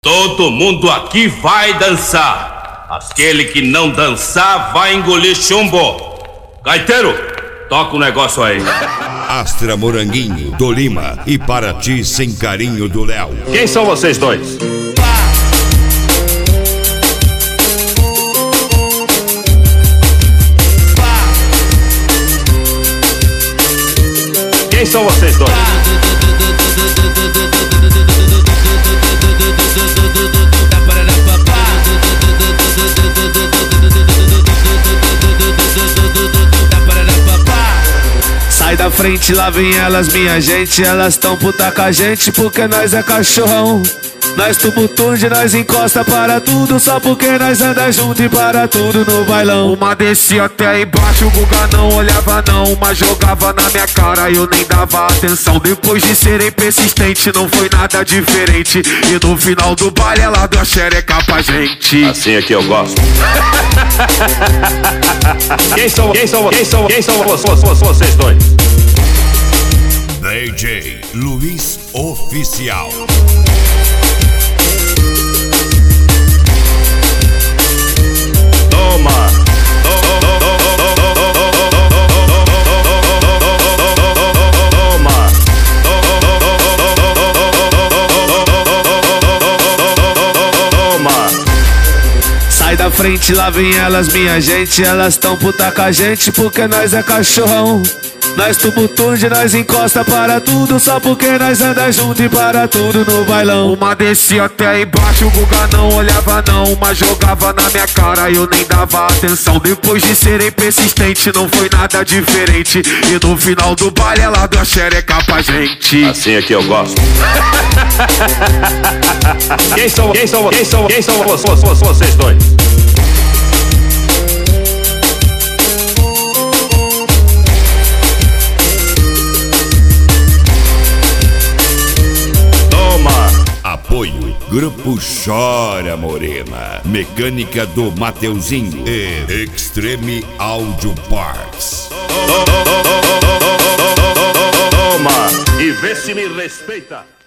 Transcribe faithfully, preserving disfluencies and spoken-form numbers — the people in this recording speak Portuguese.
Todo mundo aqui vai dançar. Aquele que não dançar vai engolir chumbo. Gaiteiro, toca o negócio aí. Astra Moranguinho, do Lima e Paraty Sem Carinho do Léo. Quem são vocês dois? Quem são vocês dois? Sai da frente, lá vem elas, minha gente. Elas tão puta com a gente porque nós é cachorrão. Nós tumultude, nós encosta para tudo, só porque nós anda junto e para tudo no bailão. Uma descia até embaixo, o Guga não olhava não. Uma jogava na minha cara e eu nem dava atenção. Depois de serem persistente, não foi nada diferente. E no final do baile ela deu a xereca pra gente. Assim é que eu gosto. Quem são, quem são, quem são, quem são vocês, vocês dois? D J Luiz Oficial. Sai da frente, lá vem elas, minha gente. Elas tão puta com a gente porque nós é cachorrão. Nós tumultude, nós encosta para tudo, só porque nós anda junto e para tudo no bailão. Uma descia até embaixo, o Guga não olhava não. Uma jogava na minha cara e eu nem dava atenção. Depois de serem persistente, não foi nada diferente. E no final do baile ela deu a xereca pra gente. Assim é que eu gosto. Quem são, quem são, quem são, quem são vocês dois? Apoio Grupo Chora Morena, Mecânica do Mateuzinho e Extreme Audio Parts. Toma e vê se me respeita.